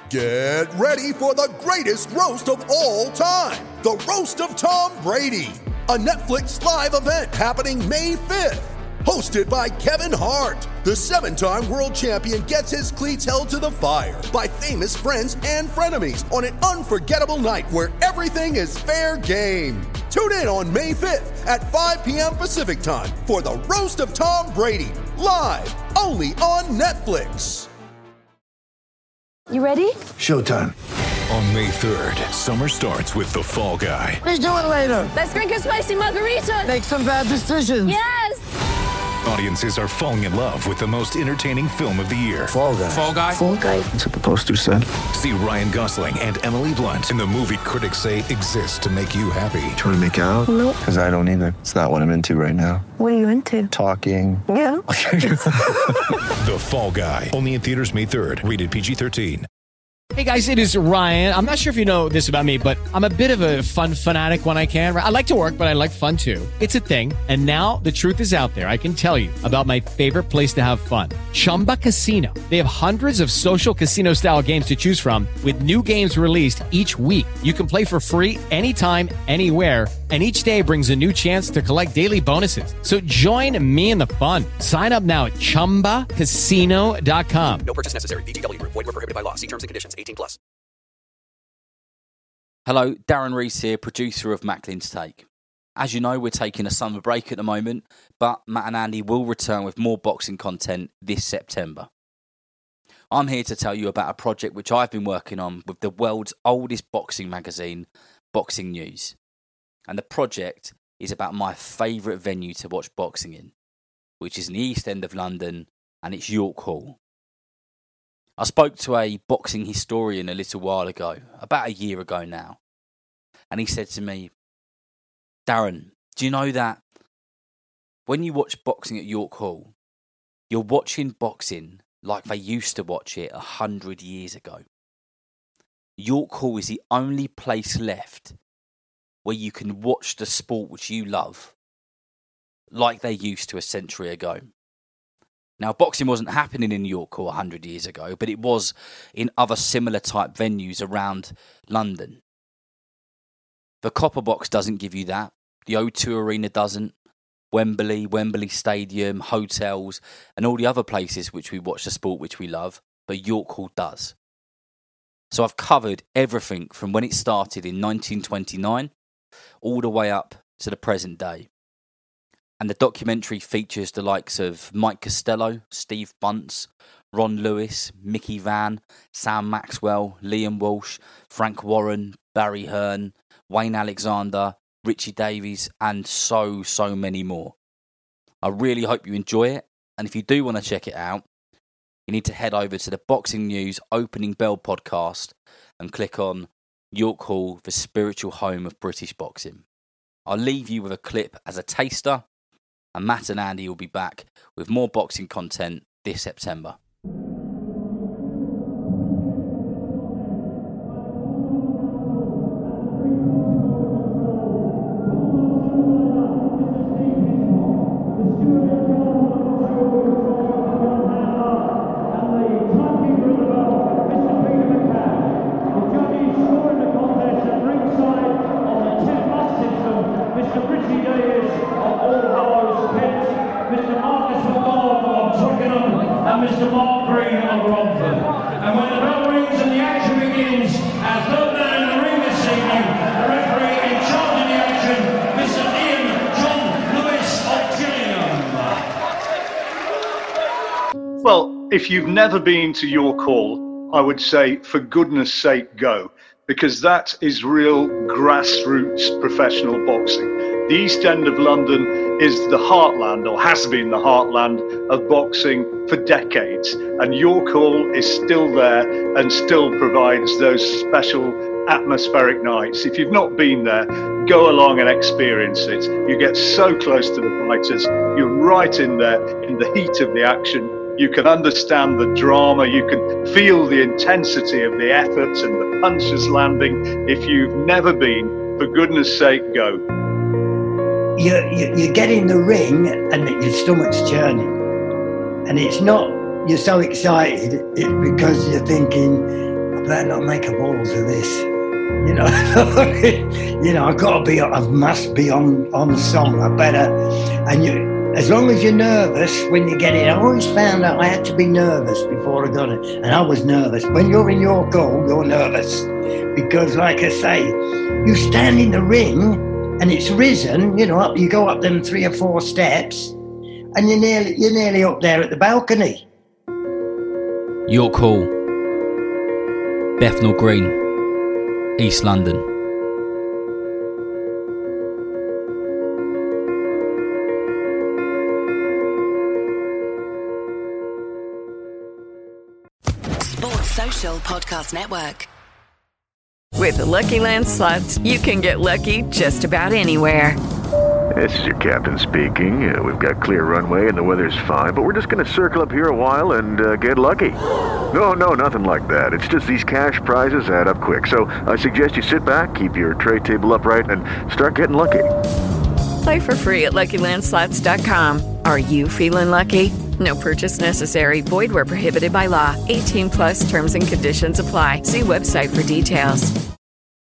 Get ready for the greatest roast of all time, the Roast of Tom Brady, a Netflix live event happening May 5th. Hosted by Kevin Hart, the 7-time world champion gets his cleats held to the fire by famous friends and frenemies on an unforgettable night where everything is fair game. Tune in on May 5th at 5 p.m. Pacific time for the Roast of Tom Brady, live only on Netflix. You ready? Showtime. On May 3rd, summer starts with The Fall Guy. Let's do it later. Let's drink a spicy margarita. Make some bad decisions. Yes! Audiences are falling in love with the most entertaining film of the year. Fall Guy. Fall Guy? Fall Guy. That's what the poster said. See Ryan Gosling and Emily Blunt in the movie critics say exists to make you happy. Trying to make it out? Nope. Because I don't either. It's not what I'm into right now. What are you into? Talking. Yeah. The Fall Guy. Only in theaters May 3rd. Rated PG-13. Hey guys, it is Ryan. I'm not sure if you know this about me, but I'm a bit of a fun fanatic when I can. I like to work, but I like fun too. It's a thing. And now the truth is out there. I can tell you about my favorite place to have fun. Chumba Casino. They have hundreds of social casino style games to choose from with new games released each week. You can play for free anytime, anywhere. And each day brings a new chance to collect daily bonuses. So join me in the fun. Sign up now at ChumbaCasino.com. No purchase necessary. VGW Group. Void where prohibited by law. See terms and conditions. 18+. Hello, Darren Rees here, producer of Macklin's Take. As you know, we're taking a summer break at the moment, but Matt and Andy will return with more boxing content this September. I'm here to tell you about a project which I've been working on with the world's oldest boxing magazine, Boxing News. And the project is about my favourite venue to watch boxing in, which is in the East End of London, and it's York Hall. I spoke to a boxing historian a little while ago, about a year ago now, and he said to me, Darren, do you know that when you watch boxing at York Hall, you're watching boxing like they used to watch it 100 years ago? York Hall is the only place left where you can watch the sport which you love like they used to a century ago. Now, boxing wasn't happening in York Hall 100 years ago, but it was in other similar type venues around London. The Copper Box doesn't give you that. The O2 Arena doesn't. Wembley Stadium, hotels, and all the other places which we watch the sport which we love, but York Hall does. So I've covered everything from when it started in 1929 all the way up to the present day. And the documentary features the likes of Mike Costello, Steve Bunce, Ron Lewis, Mickey Vann, Sam Maxwell, Liam Walsh, Frank Warren, Barry Hearn, Wayne Alexander, Richie Davies, and so many more. I really hope you enjoy it. And if you do want to check it out, you need to head over to the Boxing News Opening Bell podcast and click on York Hall, the spiritual home of British boxing. I'll leave you with a clip as a taster, and Matt and Andy will be back with more boxing content this September. Well, if you've never been to York Hall, I would say, for goodness sake, go, because that is real grassroots professional boxing. The East End of London is the heartland, or has been the heartland, of boxing for decades. And York Hall is still there and still provides those special atmospheric nights. If you've not been there, go along and experience it. You get so close to the fighters. You're right in there in the heat of the action. You can understand the drama. You can feel the intensity of the effort and the punches landing. If you've never been, for goodness sake, go. You get in the ring and your stomach's churning, and it's not you're so excited, it's because you're thinking, I better not make a balls of this. You know, I must be on the song. I better, as long as you're nervous when you get it. I always found out I had to be nervous before I got it, and I was nervous. When you're in your goal, you're nervous because, like I say, you stand in the ring and it's risen. You know, you go up them 3 or 4 steps, and you're nearly up there at the balcony. York Hall, Bethnal Green, East London. Sports Social Podcast Network. With the Lucky Land Slots, you can get lucky just about anywhere. This is your captain speaking. We've got clear runway and the weather's fine, but we're just going to circle up here a while and get lucky. No, nothing like that. It's just these cash prizes add up quick. So I suggest you sit back, keep your tray table upright, and start getting lucky. Play for free at LuckyLandSlots.com. Are you feeling lucky? No purchase necessary. Void where prohibited by law. 18+ terms and conditions apply. See website for details.